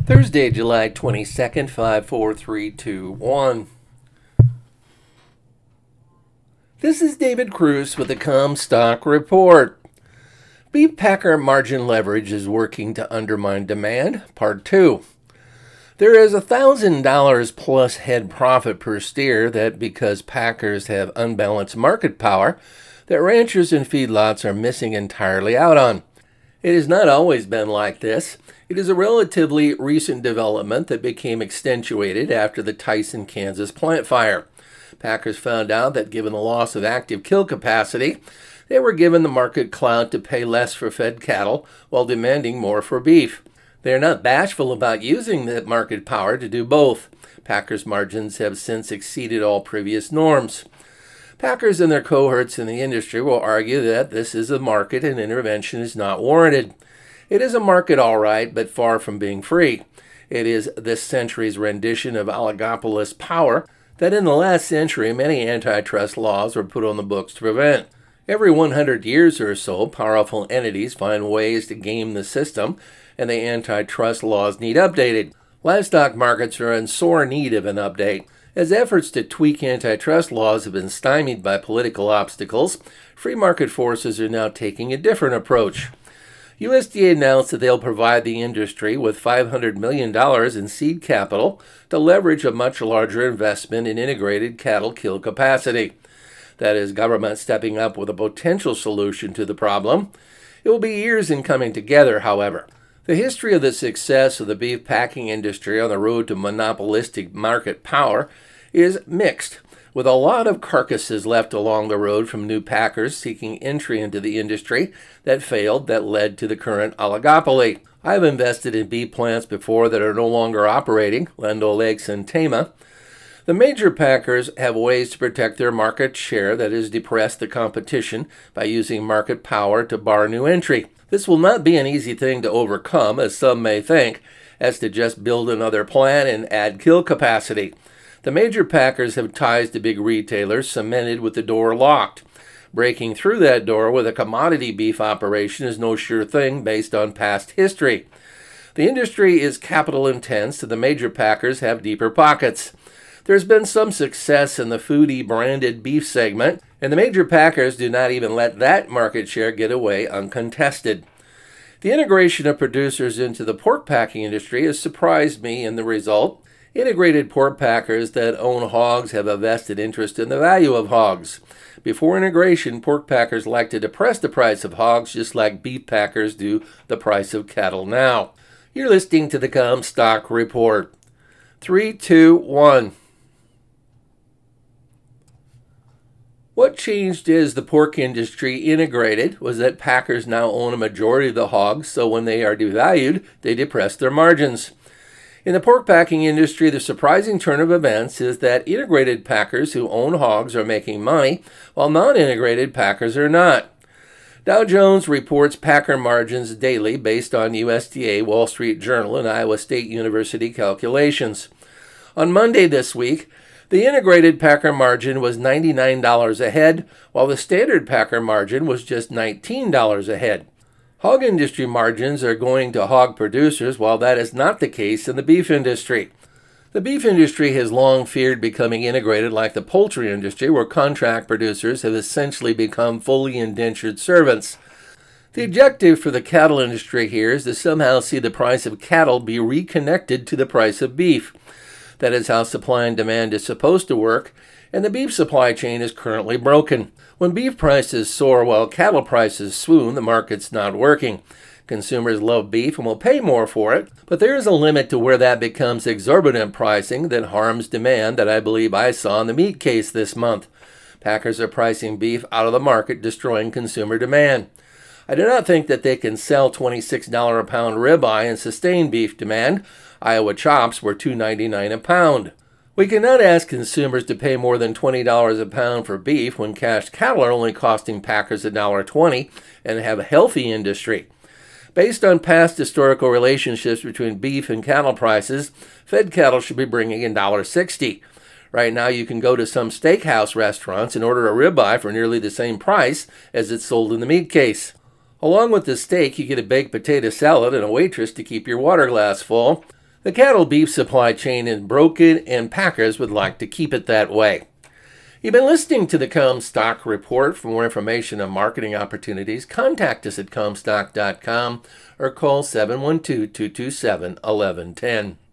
Thursday, July 22nd, 54321. This is David Cruz with the Comstock Report. Beef packer margin leverage is working to undermine demand, Part 2. There is $1,000 plus head profit per steer that because packers have unbalanced market power that ranchers and feedlots are missing entirely out on. It has not always been like this. It is a relatively recent development that became accentuated after the Tyson, Kansas plant fire. Packers found out that given the loss of active kill capacity, they were given the market clout to pay less for fed cattle while demanding more for beef. They are not bashful about using that market power to do both. Packers' margins have since exceeded all previous norms. Packers and their cohorts in the industry will argue that this is a market and intervention is not warranted. It is a market, all right, but far from being free. It is this century's rendition of oligopolist power that in the last century many antitrust laws were put on the books to prevent. Every 100 years or so, powerful entities find ways to game the system, and the antitrust laws need updated. Livestock markets are in sore need of an update. As efforts to tweak antitrust laws have been stymied by political obstacles, free market forces are now taking a different approach. USDA announced that they'll provide the industry with $500 million in seed capital to leverage a much larger investment in integrated cattle kill capacity. That is government stepping up with a potential solution to the problem. It will be years in coming together, however. The history of the success of the beef packing industry on the road to monopolistic market power is mixed, with a lot of carcasses left along the road from new packers seeking entry into the industry that failed that led to the current oligopoly. I've invested in beef plants before that are no longer operating, Land O'Lakes and Tama. The major packers have ways to protect their market share that has depressed the competition by using market power to bar new entry. This will not be an easy thing to overcome, as some may think, as to just build another plant and add kill capacity. The major packers have ties to big retailers cemented with the door locked. Breaking through that door with a commodity beef operation is no sure thing based on past history. The industry is capital intense, and the major packers have deeper pockets. There's been some success in the foodie branded beef segment, and the major packers do not even let that market share get away uncontested. The integration of producers into the pork packing industry has surprised me in the result. Integrated pork packers that own hogs have a vested interest in the value of hogs. Before integration, pork packers like to depress the price of hogs just like beef packers do the price of cattle now. You're listening to the Comstock Report. 3, 2, 1. What changed as the pork industry integrated was that packers now own a majority of the hogs, so when they are devalued, they depress their margins. In the pork packing industry, the surprising turn of events is that integrated packers who own hogs are making money, while non-integrated packers are not. Dow Jones reports packer margins daily based on USDA, Wall Street Journal, and Iowa State University calculations. On Monday this week, the integrated packer margin was $99 a head, while the standard packer margin was just $19 a head. Hog industry margins are going to hog producers, while that is not the case in the beef industry. The beef industry has long feared becoming integrated like the poultry industry, where contract producers have essentially become fully indentured servants. The objective for the cattle industry here is to somehow see the price of cattle be reconnected to the price of beef. That is how supply and demand is supposed to work, and the beef supply chain is currently broken. When beef prices soar while cattle prices swoon, the market's not working. Consumers love beef and will pay more for it, but there is a limit to where that becomes exorbitant pricing that harms demand that I believe I saw in the meat case this month. Packers are pricing beef out of the market, destroying consumer demand. I do not think that they can sell $26 a pound ribeye and sustain beef demand. Iowa chops were $2.99 a pound. We cannot ask consumers to pay more than $20 a pound for beef when cashed cattle are only costing packers $1.20 and have a healthy industry. Based on past historical relationships between beef and cattle prices, fed cattle should be bringing in $1.60. Right now you can go to some steakhouse restaurants and order a ribeye for nearly the same price as it's sold in the meat case. Along with the steak, you get a baked potato salad and a waitress to keep your water glass full. The cattle beef supply chain is broken, and packers would like to keep it that way. You've been listening to the Comstock Report. For more information on marketing opportunities, contact us at Comstock.com or call 712-227-1110.